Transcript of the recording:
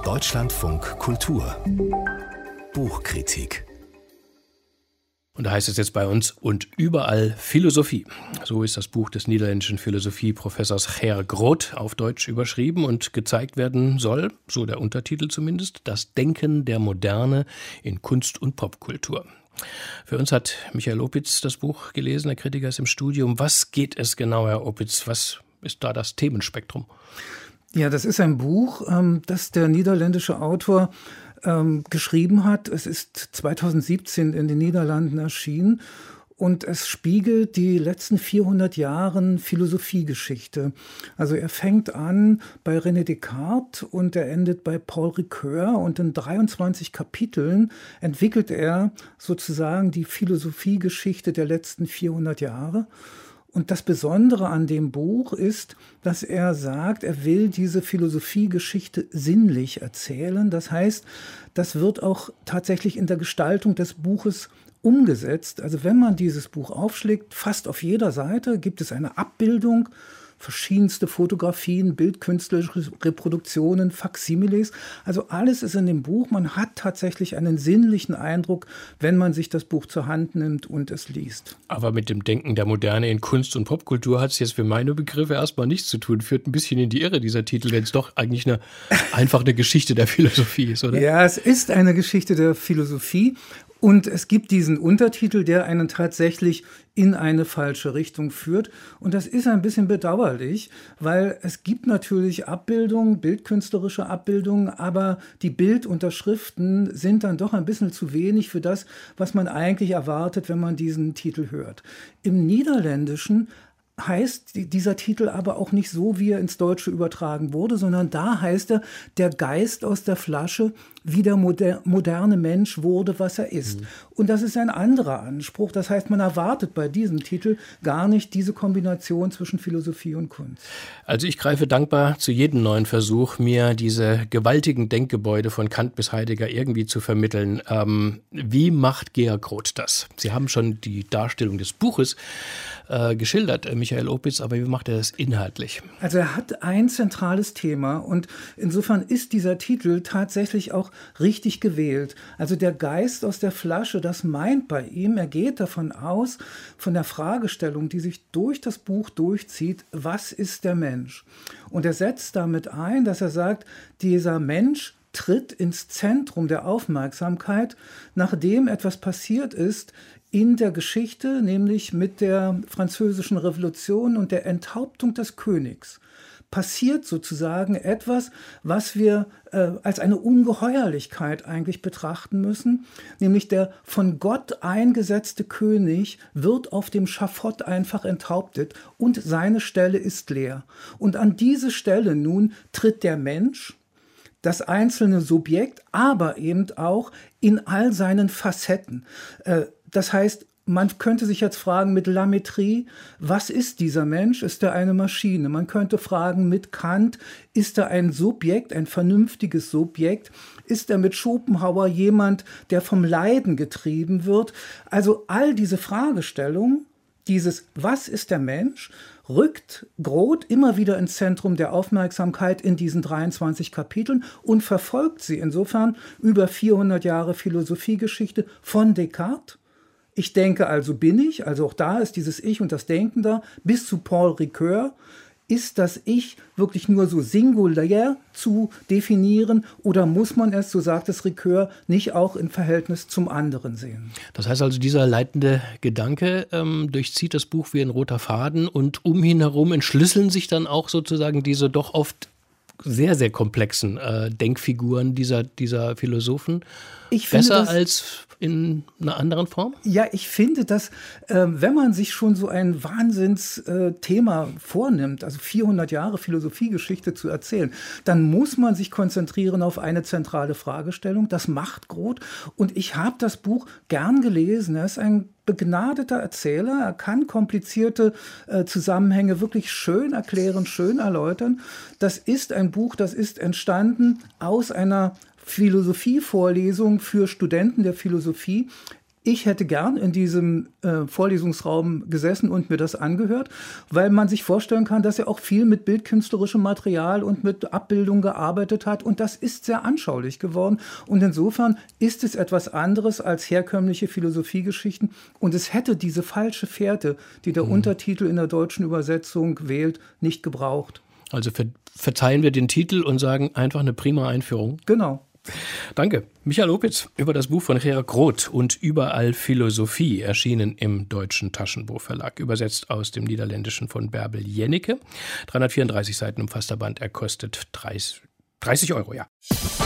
Deutschlandfunk Kultur Buchkritik. Und da heißt es jetzt bei uns: und überall Philosophie. So ist das Buch des niederländischen Philosophieprofessors Geer Groot auf Deutsch überschrieben und gezeigt werden soll, so der Untertitel zumindest, das Denken der Moderne in Kunst und Popkultur. Für uns hat Michael Opitz das Buch gelesen, der Kritiker ist im Studium. Was geht es genau, Herr Opitz? Was ist da das Themenspektrum? Ja, das ist ein Buch, das der niederländische Autor geschrieben hat. Es ist 2017 in den Niederlanden erschienen und es spiegelt die letzten 400 Jahre Philosophiegeschichte. Also er fängt an bei René Descartes und er endet bei Paul Ricoeur und in 23 Kapiteln entwickelt er sozusagen die Philosophiegeschichte der letzten 400 Jahre. Und das Besondere an dem Buch ist, dass er sagt, er will diese Philosophiegeschichte sinnlich erzählen. Das heißt, das wird auch tatsächlich in der Gestaltung des Buches umgesetzt. Also wenn man dieses Buch aufschlägt, fast auf jeder Seite gibt es eine Abbildung, verschiedenste Fotografien, bildkünstlerische Reproduktionen, Faksimiles. Also alles ist in dem Buch. Man hat tatsächlich einen sinnlichen Eindruck, wenn man sich das Buch zur Hand nimmt und es liest. Aber mit dem Denken der Moderne in Kunst und Popkultur hat es jetzt für meine Begriffe erstmal nichts zu tun. Führt ein bisschen in die Irre, dieser Titel, wenn es doch eigentlich einfach eine Geschichte der Philosophie ist, oder? Ja, es ist eine Geschichte der Philosophie. Und es gibt diesen Untertitel, der einen tatsächlich in eine falsche Richtung führt. Und das ist ein bisschen bedauerlich, weil es gibt natürlich Abbildungen, bildkünstlerische Abbildungen, aber die Bildunterschriften sind dann doch ein bisschen zu wenig für das, was man eigentlich erwartet, wenn man diesen Titel hört. Im Niederländischen heißt dieser Titel aber auch nicht so, wie er ins Deutsche übertragen wurde, sondern da heißt er, der Geist aus der Flasche, wie der moderne Mensch wurde, was er ist. Und das ist ein anderer Anspruch. Das heißt, man erwartet bei diesem Titel gar nicht diese Kombination zwischen Philosophie und Kunst. Also ich greife dankbar zu jedem neuen Versuch, mir diese gewaltigen Denkgebäude von Kant bis Heidegger irgendwie zu vermitteln. Wie macht Geer Groot das? Sie haben schon die Darstellung des Buches geschildert, Michael Opitz, aber wie macht er das inhaltlich? Also er hat ein zentrales Thema und insofern ist dieser Titel tatsächlich auch richtig gewählt. Also der Geist aus der Flasche, das meint bei ihm, er geht davon aus, von der Fragestellung, die sich durch das Buch durchzieht, was ist der Mensch? Und er setzt damit ein, dass er sagt, dieser Mensch tritt ins Zentrum der Aufmerksamkeit, nachdem etwas passiert ist in der Geschichte, nämlich mit der Französischen Revolution und der Enthauptung des Königs. Passiert sozusagen etwas, was wir als eine Ungeheuerlichkeit eigentlich betrachten müssen, nämlich der von Gott eingesetzte König wird auf dem Schafott einfach enthauptet und seine Stelle ist leer. Und an diese Stelle nun tritt der Mensch, das einzelne Subjekt, aber eben auch in all seinen Facetten. Das heißt, man könnte sich jetzt fragen mit Lametrie, was ist dieser Mensch? Ist er eine Maschine? Man könnte fragen mit Kant, ist er ein Subjekt, ein vernünftiges Subjekt? Ist er mit Schopenhauer jemand, der vom Leiden getrieben wird? Also all diese Fragestellungen, dieses Was ist der Mensch, rückt Groot immer wieder ins Zentrum der Aufmerksamkeit in diesen 23 Kapiteln und verfolgt sie insofern über 400 Jahre Philosophiegeschichte von Descartes. Ich denke, also bin ich, also auch da ist dieses Ich und das Denken da, bis zu Paul Ricoeur. Ist das Ich wirklich nur so singulär zu definieren oder muss man es, so sagt es Ricoeur, nicht auch im Verhältnis zum anderen sehen? Das heißt also, dieser leitende Gedanke durchzieht das Buch wie ein roter Faden und um ihn herum entschlüsseln sich dann auch sozusagen diese doch oft sehr, sehr komplexen Denkfiguren dieser Philosophen. Besser als in einer anderen Form? Ja, ich finde, dass wenn man sich schon so ein Wahnsinnsthema vornimmt, also 400 Jahre Philosophiegeschichte zu erzählen, dann muss man sich konzentrieren auf eine zentrale Fragestellung. Das macht Groot. Und ich habe das Buch gern gelesen. Er ist ein begnadeter Erzähler. Er kann komplizierte Zusammenhänge wirklich schön erklären, schön erläutern. Das ist ein Buch, das ist entstanden aus einer Philosophievorlesung für Studenten der Philosophie Ich hätte gern in diesem Vorlesungsraum gesessen und mir das angehört, weil man sich vorstellen kann, dass er auch viel mit bildkünstlerischem Material und mit Abbildung gearbeitet hat. Und das ist sehr anschaulich geworden. Und insofern ist es etwas anderes als herkömmliche Philosophiegeschichten. Und es hätte diese falsche Fährte, die der Untertitel in der deutschen Übersetzung wählt, nicht gebraucht. Also verzeihen wir den Titel und sagen einfach eine prima Einführung. Genau. Danke. Michael Opitz über das Buch von Gerhard Groth und Überall Philosophie, erschienen im Deutschen Taschenbuchverlag, übersetzt aus dem Niederländischen von Bärbel Jennecke. 334 Seiten umfasst der Band, er kostet 30 €, ja.